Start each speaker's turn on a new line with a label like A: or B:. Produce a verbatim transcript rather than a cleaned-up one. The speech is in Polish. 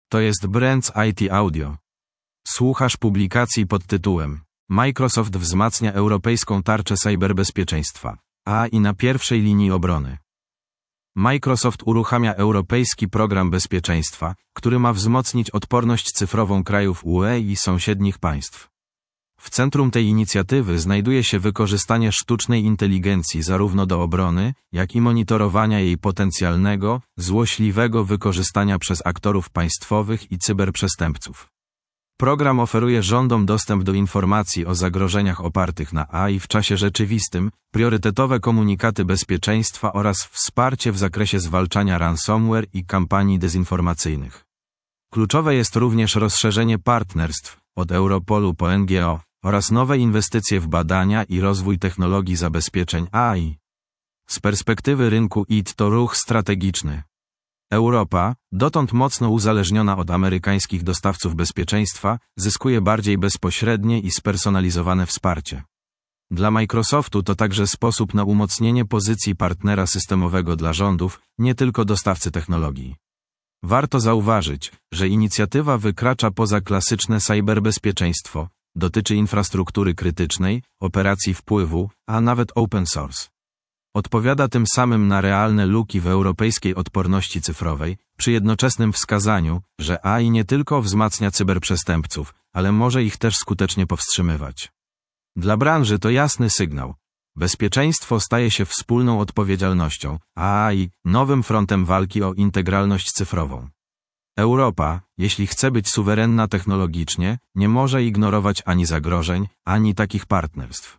A: To jest Brands I T Audio. Słuchasz publikacji pod tytułem Microsoft wzmacnia europejską tarczę cyberbezpieczeństwa, A I na pierwszej linii obrony. Microsoft uruchamia europejski program bezpieczeństwa, który ma wzmocnić odporność cyfrową krajów U E i sąsiednich państw. W centrum tej inicjatywy znajduje się wykorzystanie sztucznej inteligencji zarówno do obrony, jak i monitorowania jej potencjalnego, złośliwego wykorzystania przez aktorów państwowych i cyberprzestępców. Program oferuje rządom dostęp do informacji o zagrożeniach opartych na A I w czasie rzeczywistym, priorytetowe komunikaty bezpieczeństwa oraz wsparcie w zakresie zwalczania ransomware i kampanii dezinformacyjnych. Kluczowe jest również rozszerzenie partnerstw, od Europolu po N G O, oraz nowe inwestycje w badania i rozwój technologii zabezpieczeń A I. Z perspektywy rynku I T to ruch strategiczny. Europa, dotąd mocno uzależniona od amerykańskich dostawców bezpieczeństwa, zyskuje bardziej bezpośrednie i spersonalizowane wsparcie. Dla Microsoftu to także sposób na umocnienie pozycji partnera systemowego dla rządów, nie tylko dostawcy technologii. Warto zauważyć, że inicjatywa wykracza poza klasyczne cyberbezpieczeństwo, dotyczy infrastruktury krytycznej, operacji wpływu, a nawet open source. Odpowiada tym samym na realne luki w europejskiej odporności cyfrowej, przy jednoczesnym wskazaniu, że A I nie tylko wzmacnia cyberprzestępców, ale może ich też skutecznie powstrzymywać. Dla branży to jasny sygnał. Bezpieczeństwo staje się wspólną odpowiedzialnością, a A I nowym frontem walki o integralność cyfrową. Europa, jeśli chce być suwerenna technologicznie, nie może ignorować ani zagrożeń, ani takich partnerstw.